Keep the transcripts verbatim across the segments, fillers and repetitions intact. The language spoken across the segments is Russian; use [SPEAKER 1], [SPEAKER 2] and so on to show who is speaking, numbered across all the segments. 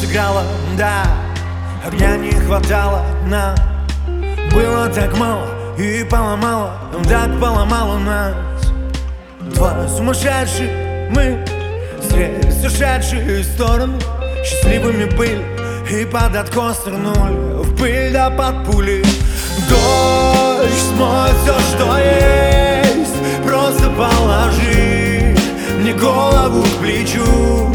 [SPEAKER 1] сыграла, да. Огня не хватало нам. Было так мало и поломало, так поломало нас. Два сумасшедших мы встретились ушедшие стороны. Счастливыми были и под откос нырнули в пыль да под пули. Дождь смоет все, что есть. Просто положи мне голову к плечу.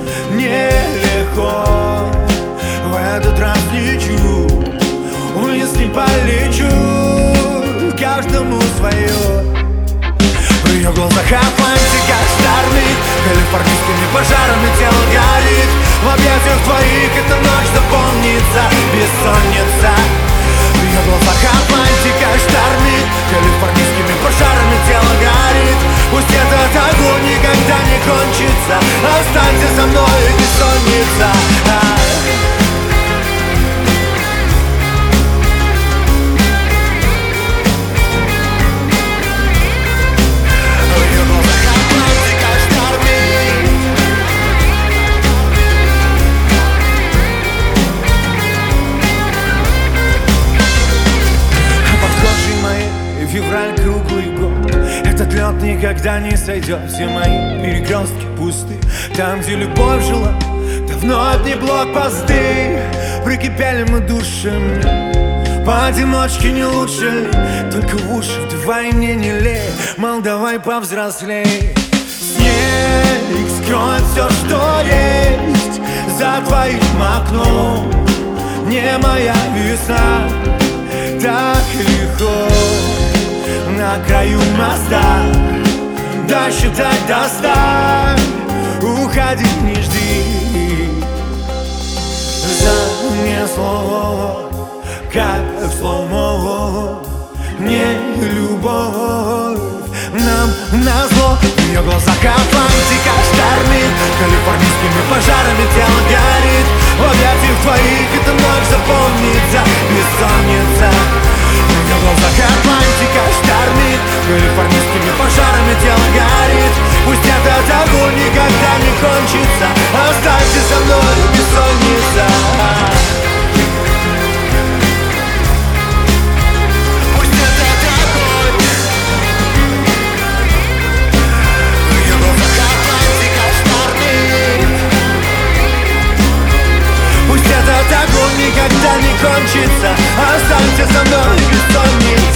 [SPEAKER 1] Нелегко в этот раз лечу, вниз не полечу, каждому свое. В ее глазах Атлантика штормит, калифорнийскими пожарами тело горит. В объятиях твоих эта ночь запомнится, бессонница. В ее глазах Атлантика штормит, калифорнийскими пожарами тело горит. Пусть этот огонь никогда не кончится, останься со мной, бессонница. Февраль круглый год. Этот лед никогда не сойдет. Все мои перекрестки пусты. Там, где любовь жила, давно одни блокпосты. Прикипели мы душами, поодиночке не лучше ли? Только в уши давай мне не лей, мол, давай повзрослей. Снег скроет все, что есть за твоим окном. Не моя весна, так легко на краю моста. Досчитай до ста, уходи, не жди. Занесло, как сломо, не любовь нам назло. В ее глазах Атлантика штормит, калифорнийскими пожарами тело горит. В объятиях твоих эта ночь запомнится, бессонница. В ее глазах Атлантика штормит, калифорнийскими пожарами тело горит. Пусть этот огонь никогда не кончится, останься со мной, бессонница. Пусть этот огонь. В ее глазах Атлантика штормит. Пусть этот огонь никогда не кончится, останься со мной, бессонница.